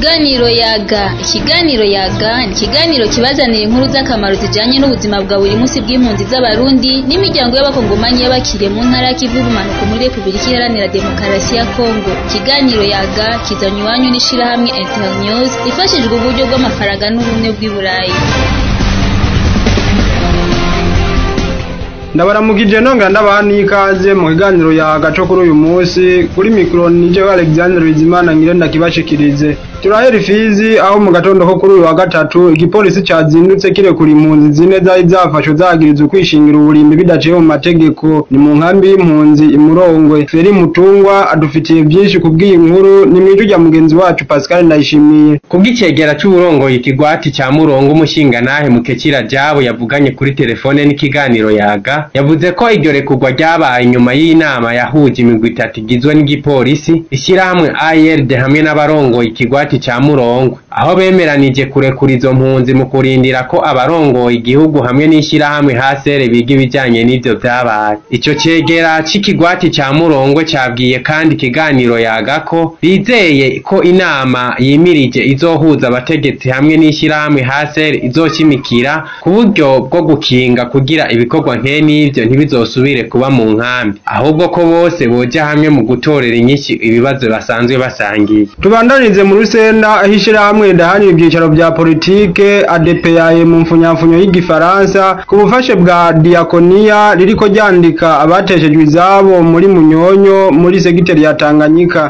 Ikiganiro Yaga ni ikiganiro kibazanira inkuru z'akamaro zijanye n'ubuzima bwa buri munsi bw'impunzi z'Abarundi n'imiryango y'abakongomani y'abakiriye mu ntara y'ikivu y'ubumanuko muri Repubulika Iharanira Demokarasi ya Kongo. Ikiganiro Yaga kizanywe iwanyu n'ishirahamwe Internews rifashijwe uburyo bw'amafaranga n'ubumwe bw'i Burayi. Ndabaramukije nonga ndabahani ikaze mu kiganiro Yaga cyo kuri uyu munsi kuri micro nije Alexandre Bizimana ngirenda kibashikirize. Turahera Fizi aho mu gatondo ko kuri uyu wa gatatu igipolisi cyazindutse kirekura impunzi zine zari zafashwe zagirizwe kwishingira uburimbi bidaciye mu mategeko ni mu nkambi y'impunzi Imurongwe. Feri Mutungwa adufitiye byinshi kubwiye inkuru ni mwiju rya mugenzi wacu Pascal Ndayishimiye. Kubw'icegera cy'uburongoye ikigwati cya Murongo umushingantahe Mukekira Jabo yavuganye kuri telefone n'ikiganiro Yaga yavuze ko iryo rekurwa ryabaye inyuma y'inama yahuje imigwi itatu igizwe n'igipolisi ishyirahamwe ARD hamwe n'abarongoye ikigwati cya Murongo aho bemeranije kurekura izo mpunzi mu kurindira ko abarongoye igihugu hamwe n'ishyirahamwe HCR biga ibijyanye n'ivyo vyabaye. Ico cegera c'ikigwati cya Murongo cyabwiye kandi ikiganiro Yaga ko bizeye ko inama yimirije izohuza abategetsi hamwe n'ishyirahamwe HCR izokimikira ku buryo bwo gukinga kugira ibikorwa n'ivyo ntibizosubire kuba mu nkambi ahubwo ko bose boja hamwe mu gutorera inyinshi ibibazo basanzwe basangiye. Tubandanize mu Rusenda ahishira hamwe ndahani ibyicaro bya politike ADPAE mu mfunyafunyo y'igifaransa ku bufashe bwa Diakonia ririko ryandika abateshejwe izabo muri Munyonyo muri segiteri ya Tanganyika.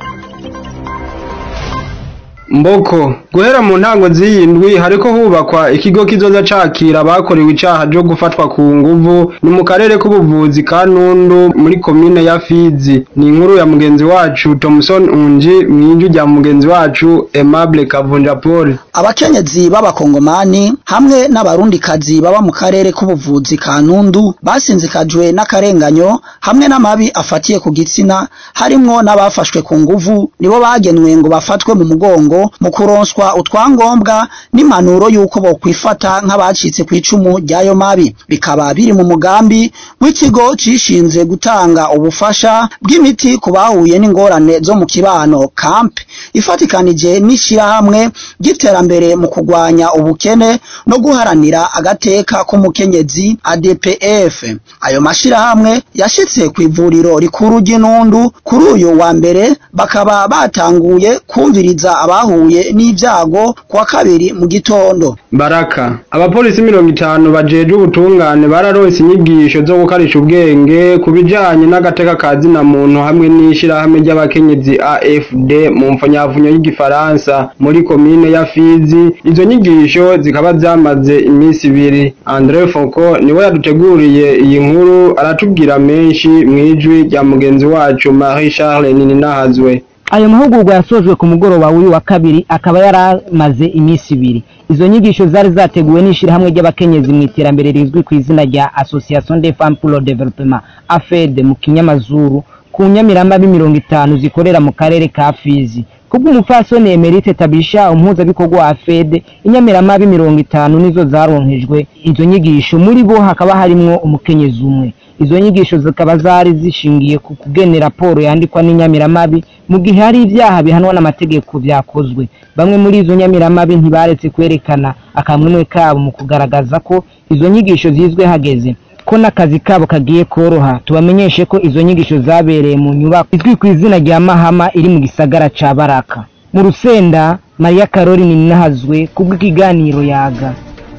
Mboko guhera mu ntango z'iyindwi hariko hubakwa ikigo kizoza cakira bakorewe icaha cyo gufatwa ku nguvu ni mu karere k'ubuvuzi ka Nundu muri komine ya Fizi. Ni inkuru ya mugenzi wacu Thomson Unji mwinju rya mugenzi wacu Aimable Kavunja Paul. Abakenyezi b'abakongomani hamwe n'abarundikazi baba mu karere k'ubuvuzi ka Nundu basinzikajwe n'akarenganyo hamwe n'amabi afatiye ku gitsina harimwo n'abafashwe ku nguvu nibo bagenwe ngo bafatwe mu mugongo mu kuronswa utwangombwa n'impanuro yuko bokwifata nk'abacitse ku icumu ryayo mabi. Bikaba biri mu mugambi w'ikigo cishinze gutanga ubufasha bw'imiti ku bahuye n'ingorane zo mu kibano camp ifatikanije n'ishirahamwe ry'iterambere mu kugwanya ubukene no guharanira agateka k'umukenyezi ADPF. Ayo mashirahamwe yashitse ku ivuriro rikuru ry'Inundu kuri uyu wa mbere bakaba batanguye kumviriza abahuye n'ibyago kwa kabiri mu gitondo. Baraka abapolisi 50 bajeje ubutungane bararonse inyigisho zo gukarisha ubwenge kubijanye n'agateka kazi na muntu hamwe n'ishirahamwe ry'abakenyezi AFD mu mfunyafunyo y'igifaransa muri komine ya Fizi. Izo nyigisho zikaba zamaze iminsi ibiri. André Fonko niwe yaduteguriye iyi nkuru aratubwira menshi mwijwi rya mugenzi wacu Marie Charles Nininahazwe. Ayo mahugurwa yasojwe ku mugoroba w'uyu wa kabiri akaba yaramaze iminsi ibiri. Izo nyigisho zari zateguwe n'ishirahamwe ry'abakenyezi mu iterambere rizwi ku izina rya Association des Femmes pour le Développement AFED mu kinyamazuru ku nyamiramba 50 zikorera mu karere ka Fizi. Kubw'umupfasoni Emerite Tabisha umuhuzabikorwa wa AFED inyamiramba 50 nizo zaronkejwe izo nyigisho, muri bo hakaba harimwo umukenyezi umwe. Izo nyigisho zikaba zari zishingiye ku kugenera raporo yandikwa n'inyamiramabi mu gihe hari ibyaha bihanwa n'amategeko byakozwe. Bamwe muri izo nyamiramabi ntibaretse kwerekana akamwemwe kabo mu kugaragaza ko izo nyigisho zizwe hageze ko n'akazi kabo kagiye koroha. Tubamenyeshe ko izo nyigisho zabereye mu nyubako izwi ku izina rya Mahama iri mu gisagara ca Baraka. Mu Rusenda, Maria Caroline Ninahazwe kubw'ikiganiro Yaga.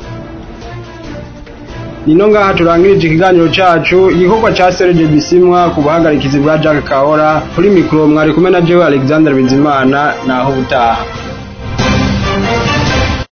Nino ngaha turangirije ikiganiro cacu igikorwa ca Serge Bisimwa ku buhagarikizi bwa Jack Kahora kuri micro mwari kumwe na Jewe Alexandre Bizimana naho butaha.